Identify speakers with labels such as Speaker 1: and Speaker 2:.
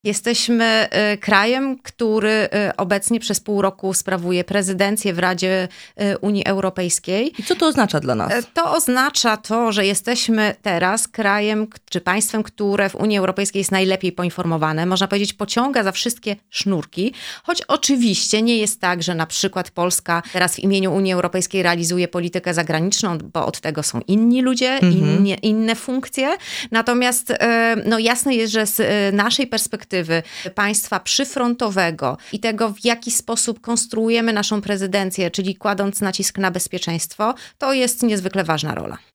Speaker 1: Jesteśmy krajem, który obecnie przez pół roku sprawuje prezydencję w Radzie Unii Europejskiej.
Speaker 2: I co to oznacza dla nas?
Speaker 1: To oznacza to, że jesteśmy teraz krajem czy państwem, które w Unii Europejskiej jest najlepiej poinformowane. Można powiedzieć, pociąga za wszystkie sznurki. Choć oczywiście nie jest tak, że na przykład Polska teraz w imieniu Unii Europejskiej realizuje politykę zagraniczną, bo od tego są inni ludzie, inne funkcje. Natomiast jasne jest, że z naszej perspektywy państwa przyfrontowego i tego, w jaki sposób konstruujemy naszą prezydencję, czyli kładąc nacisk na bezpieczeństwo, to jest niezwykle ważna rola.